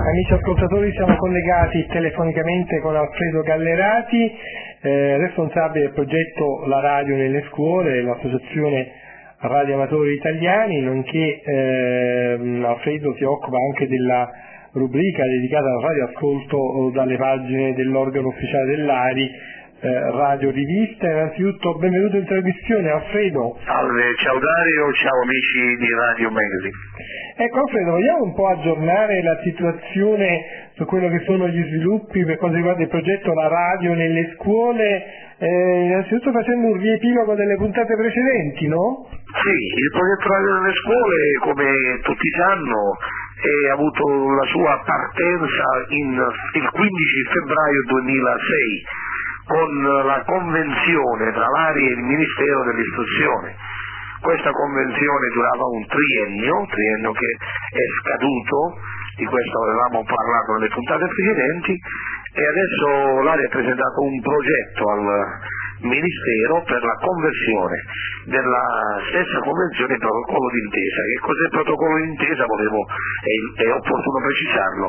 Amici ascoltatori, siamo collegati telefonicamente con Alfredo Gallerati, responsabile del progetto La Radio nelle scuole, l'associazione Radioamatori Italiani, nonché Alfredo si occupa anche della rubrica dedicata al radioascolto dalle pagine dell'organo ufficiale dell'ARI, Radio Rivista. Innanzitutto benvenuto in trasmissione Alfredo. Salve, ciao Dario, ciao amici di Radio Magazine. Ecco Alfredo, vogliamo un po' aggiornare la situazione su quello che sono gli sviluppi per quanto riguarda il progetto La Radio nelle scuole, innanzitutto facendo un riepilogo delle puntate precedenti, no? Sì, il progetto Radio nelle scuole, come tutti sanno, ha avuto la sua partenza il 15 febbraio 2006 con la convenzione tra l'ARI e il Ministero dell'Istruzione. Questa convenzione durava un triennio che è scaduto, di questo avevamo parlato nelle puntate precedenti, e adesso l'ARI ha presentato un progetto al Ministero per la conversione della stessa convenzione in protocollo d'intesa. Che cos'è il protocollo d'intesa? È opportuno precisarlo.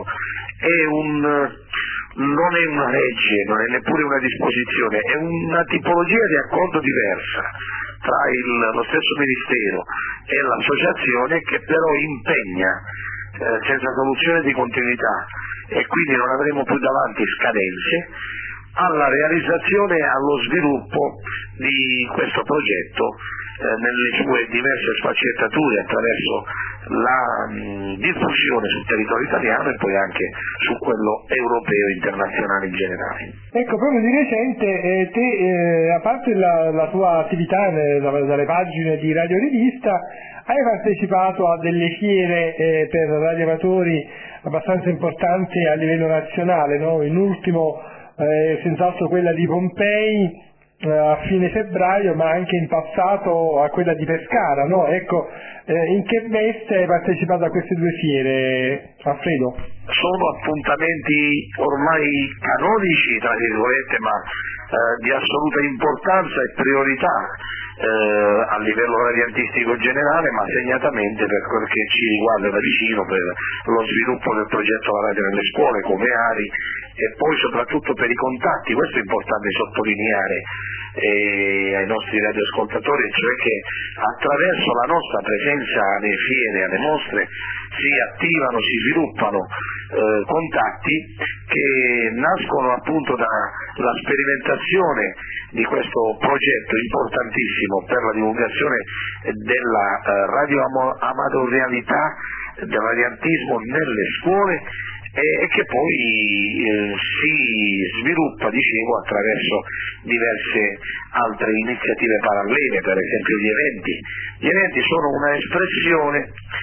Non è una legge, non è neppure una disposizione, è una tipologia di accordo diversa tra lo stesso Ministero e l'associazione, che però impegna senza soluzione di continuità, e quindi non avremo più davanti scadenze, alla realizzazione e allo sviluppo di questo progetto nelle sue diverse sfaccettature, attraverso la diffusione sul territorio italiano e poi anche su quello europeo e internazionale in generale. Ecco, proprio di recente te, a parte la tua attività dalle pagine di Radio Rivista, hai partecipato a delle fiere per radioamatori abbastanza importanti a livello nazionale, no? In ultimo senz'altro quella di Pompei a fine febbraio, ma anche in passato a quella di Pescara, no? Ecco, in che veste hai partecipato a queste due fiere, Alfredo? Sono appuntamenti ormai canonici, tra virgolette, ma di assoluta importanza e priorità a livello radiantistico generale, ma segnatamente per quel che ci riguarda da vicino, per lo sviluppo del progetto La Radio nelle scuole come ARI, e poi soprattutto per i contatti. Questo è importante sottolineare ai nostri radioascoltatori, cioè che attraverso la nostra presenza alle fiere, alle mostre, si attivano, si sviluppano contatti che nascono appunto dalla sperimentazione di questo progetto importantissimo per la divulgazione della radioamatorialità, del radiantismo nelle scuole, e che poi si sviluppa, dicevo, attraverso diverse altre iniziative parallele, per esempio gli eventi. Gli eventi sono una espressione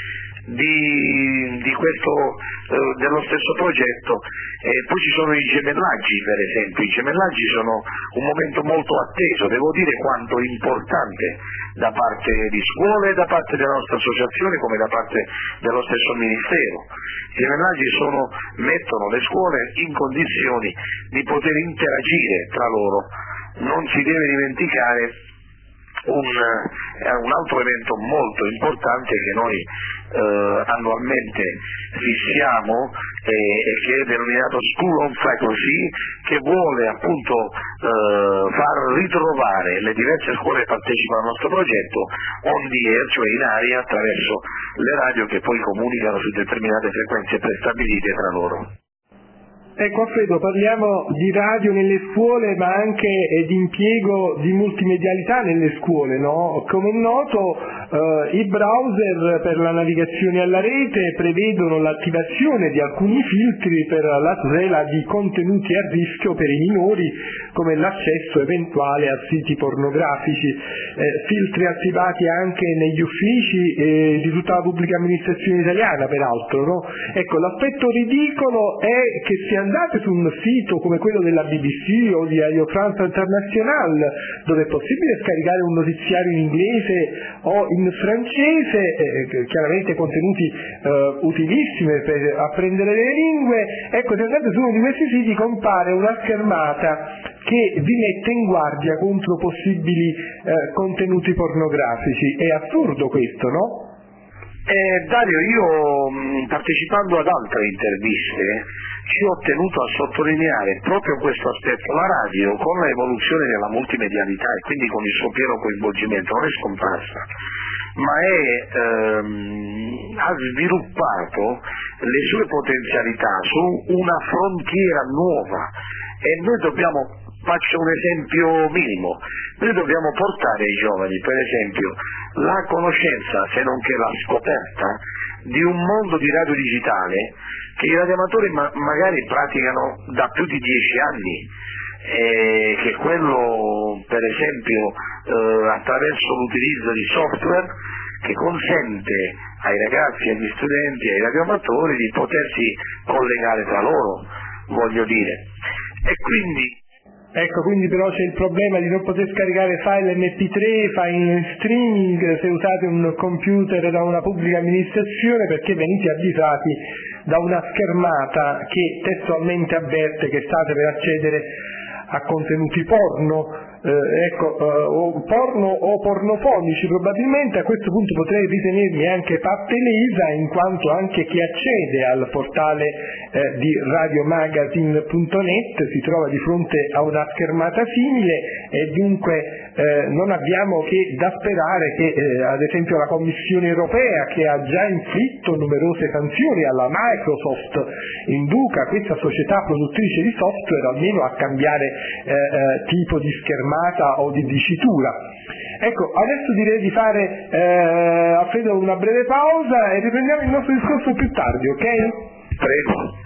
di questo, dello stesso progetto, e poi ci sono i gemellaggi, per esempio. I gemellaggi sono un momento molto atteso, devo dire quanto importante, da parte di scuole, da parte della nostra associazione, come da parte dello stesso Ministero. I gemellaggi mettono le scuole in condizioni di poter interagire tra loro. Non si deve dimenticare un altro evento molto importante che noi annualmente fissiamo, e che è denominato School on Faculty, che vuole appunto far ritrovare le diverse scuole che partecipano al nostro progetto on the air, cioè in aria, attraverso le radio che poi comunicano su determinate frequenze prestabilite tra loro. Ecco Alfredo, parliamo di radio nelle scuole, ma anche di impiego di multimedialità nelle scuole, no? Come è noto, i browser per la navigazione alla rete prevedono l'attivazione di alcuni filtri per la tutela di contenuti a rischio per i minori, come l'accesso eventuale a siti pornografici, filtri attivati anche negli uffici di tutta la pubblica amministrazione italiana, peraltro, no? Ecco, l'aspetto ridicolo è che si andate su un sito come quello della BBC o di Radio France International, dove è possibile scaricare un notiziario in inglese o in francese, chiaramente contenuti utilissimi per apprendere le lingue, ecco, se andate su uno di questi siti compare una schermata che vi mette in guardia contro possibili contenuti pornografici. È assurdo questo, no? Dario, io partecipando ad altre interviste ci ho tenuto a sottolineare proprio questo aspetto. La radio, con l'evoluzione della multimedialità e quindi con il suo pieno coinvolgimento, non è scomparsa, ma ha sviluppato le sue potenzialità su una frontiera nuova e noi dobbiamo, faccio un esempio minimo, noi dobbiamo portare ai giovani, per esempio, la conoscenza, se non che la scoperta, di un mondo di radio digitale che i radioamatori magari praticano da più di 10 anni, che è quello, per esempio, attraverso l'utilizzo di software che consente ai ragazzi, agli studenti, ai radioamatori di potersi collegare tra loro, voglio dire. E quindi Ecco, quindi però c'è il problema di non poter scaricare file MP3, file in streaming se usate un computer da una pubblica amministrazione, perché venite avvisati da una schermata che testualmente avverte che state per accedere a contenuti porno, o porno o pornofonici. Probabilmente a questo punto potrei ritenermi anche parte lesa, in quanto anche chi accede al portale di radiomagazine.net si trova di fronte a una schermata simile, e dunque non abbiamo che da sperare che ad esempio la Commissione europea, che ha già inflitto numerose sanzioni alla Microsoft, induca questa società produttrice di software almeno a cambiare tipo di schermata o di dicitura. Ecco, adesso direi di fare Alfredo una breve pausa e riprendiamo il nostro discorso più tardi, ok? Prego.